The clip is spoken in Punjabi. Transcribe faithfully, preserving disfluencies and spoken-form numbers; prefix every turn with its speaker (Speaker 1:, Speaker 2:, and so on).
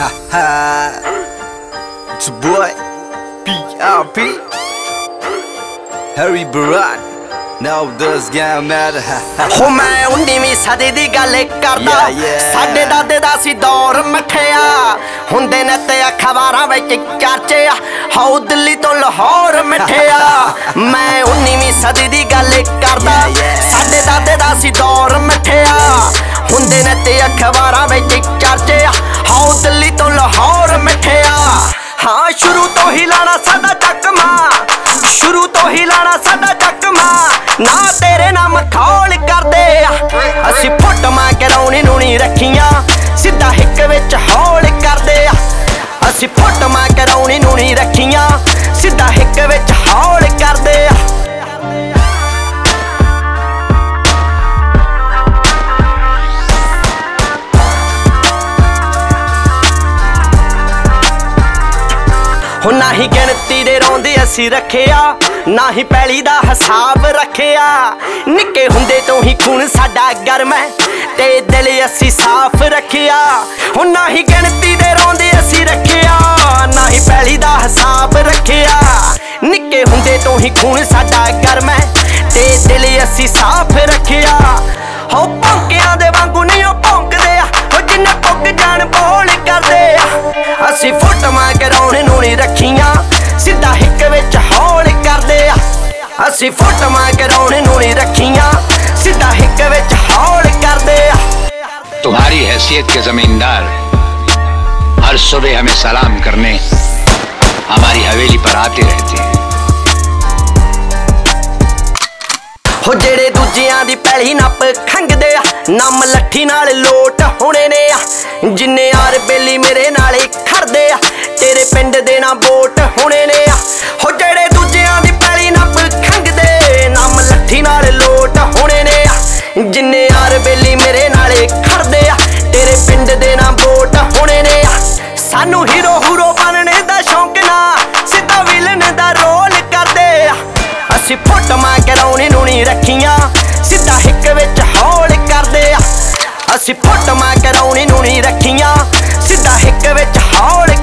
Speaker 1: It's your boy P R P Harry Barat Now does game matter
Speaker 2: ਹੋ ਮੈਂ ਉन्नीवीं ਸਦੀ ਦੀ ਗੱਲ ਕਰਦਾ ਸਾਡੇ ਦਾਦੇ ਦਾ ਸੀ ਦੌਰ ਮਠਿਆ ਹੁੰਦੇ ਨੇ ਤੇ ਅਖਬਾਰਾਂ ਵਿੱਚ ਚਰਚੇ ਹਾਉ ਦਿੱਲੀ ਤੋਂ ਲਾਹੌਰ ਮਠਿਆ ਮੈਂ ਉन्नीवीं ਸਦੀ ਦੀ ਗੱਲ ਕਰਦਾ ਸਾਡੇ ਦਾਦੇ ਦਾ ਸੀ ਦੌਰ ਮਠਿਆ ਹੁੰਦੇ ਨੇ ਤੇ ਅਖਬਾਰਾਂ ਵਿੱਚ ਚਰਚੇ ਹਾਉ ਦਿੱਲੀ ਤੋਂ ਲਾਹੌਰ ਮਠਿਆ ਹਾਂ ਸ਼ੁਰੂ ਤੋਂ ਹੀ ਲਾਣਾ ਸਾਡਾ ਚੱਕਮਾ ਸ਼ੁਰੂ ਤੋਂ ਹੀ ਲਾਣਾ ਸਾਡਾ ਚੱਕਮਾ ਨਾ ਤੇਰੇ ਨਾਮ ਖੌਲ ਕਰਦੇ ਅਸੀਂ ਫੋਟੋਆਂ ਕਰਾਉਣੀ ਨੂਣੀ ਰੱਖੀਆਂ ਸਿੱਧਾ ਹਿੱਕ ਵਿੱਚ ਹੌਲ ਕਰਦੇ ਅਸੀਂ ਫੋਟੋਆਂ ਕਰਾਉਣੀ ਨੂਣੀ ਰੱਖੀਆਂ ਸਿੱਧਾ ਹਿੱਕ ਵਿੱਚ ਹੌਲ ਕਰਦੇ ਹੁਣ ਨਾ ਹੀ ਗਿਣਤੀ ਦੇ ਰੋਂਦੇ ਅਸੀਂ ਰੱਖਿਆ ਨਾ ਹੀ ਪੈਲੀ ਦਾ ਹਿਸਾਬ ਰੱਖਿਆ ਨਿੱਕੇ ਹੁੰਦੇ ਤੋਂ ਹੀ ਖੂਨ ਸਾਡਾ ਗਰਮ ਹੈ ਤੇ ਦਿਲ ਅਸੀਂ ਸਾਫ਼ ਰੱਖਿਆ ਹੁਣ ਨਾ ਹੀ ਗਿਣਤੀ ਦੇ ਰੋਂਦੇ ਅਸੀਂ ਰੱਖਿਆ ਨਾ ਹੀ ਪੈਲੀ ਦਾ ਹਿਸਾਬ ਰੱਖਿਆ ਨਿੱਕੇ ਹੁੰਦੇ ਤੋਂ ਹੀ ਖੂਨ ਸਾਡਾ ਗਰਮ ਹੈ ਤੇ ਦਿਲ ਅਸੀਂ ਸਾਫ਼ ਰੱਖਿਆ ਹੋ ਭੌਂਕਿਆਂ ਦੇ ਵਾਂਗੂ ਨਹੀਂ ਉਹ ਭੌਂਕਦੇ ਆ ਉਹ ਜਿੰਨੇ ਪੁੱਗ ਜਾਣ ਬੋਲ ਕਰਦੇ ਆ ਅਸੀਂ ਫੋਟੋਆਂ ਕਰਾਉਣ ਨੂੰ ਨਹੀਂ ਰੱਖੀਆਂ ਸਿੱਧਾ ਹਿੱਕ ਵਿੱਚ ਹੌਲ ਕਰਦੇ ਆ ਅਸੀਂ ਫੋਟੋਆਂ ਕਰਾਉਣ ਨੂੰ ਨਹੀਂ ਰੱਖੀਆਂ ਸਿੱਧਾ ਹਿੱਕ ਵਿੱਚ ਹੌਲ ਕਰਦੇ ਆ
Speaker 3: तुम्हारी हैसियत के जमींदार हर सुबह हमें सलाम करने हमारी हवेली पर आते रहते हैं
Speaker 2: ਹੋ ਜਿਹੜੇ ਦੂਜਿਆਂ ਦੀ ਪੈਲੀ ਨੱਪ ਖੰਗਦੇ ਆ ਨਮ ਲੱਠੀ ਨਾਲ ਲੋਟ ਹੋਣੇ ਨੇ ਆ ਜਿੰਨੇ ਯਾਰ ਬੇਲੀ ਮੇਰੇ ਨਾਲੇ ਖੜਦੇ ਆ ਤੇਰੇ ਪਿੰਡ ਦੇ ਨਾ ਵੋਟ ਹੋਣੇ ਨੇ ਆ ਹੋ ਜਿਹੜੇ ਦੂਜਿਆਂ ਦੀ ਪੈਲੀ ਨੱਪ ਖੰਗਦੇ ਨਮ ਲੱਠੀ ਨਾਲ ਲੋਟ ਹੋਣੇ ਨੇ ਆ ਜਿੰਨੇ ਯਾਰ ਬੇਲੀ ਮੇਰੇ ਨਾਲੇ ਖੜਦੇ ਆ ਤੇਰੇ ਪਿੰਡ ਦੇ ਨਾ ਵੋਟ ਹੋਣੇ ਨੇ ਆ ਸਾਨੂੰ ਹੀਰੋ ਹੂਰੋ ਬਣਨੇ ਦਾ ਸ਼ੌਂਕ ਨਾ ਸਿੱਧਾ ਵਿਲਨ ਦਾ ਰੋਲ ਕਰਦੇ ਆ ਅਸੀਂ ਫੋਟੋਆਂ ਕਰਾਉਣੀ ਨੂੰ ਨਹੀਂ ਰੱਖੀਆਂ ਸਿੱਧਾ ਹਿੱਕ ਵਿੱਚ ਹੌਲ ਕਰਦੇ ਆ ਅਸੀਂ ਫੋਟੋਆਂ ਕਰਾਉਣੀ ਨੂੰ ਨਹੀਂ ਰੱਖੀਆਂ ਸਿੱਧਾ ਹਿੱਕ ਵਿੱਚ ਹੌਲ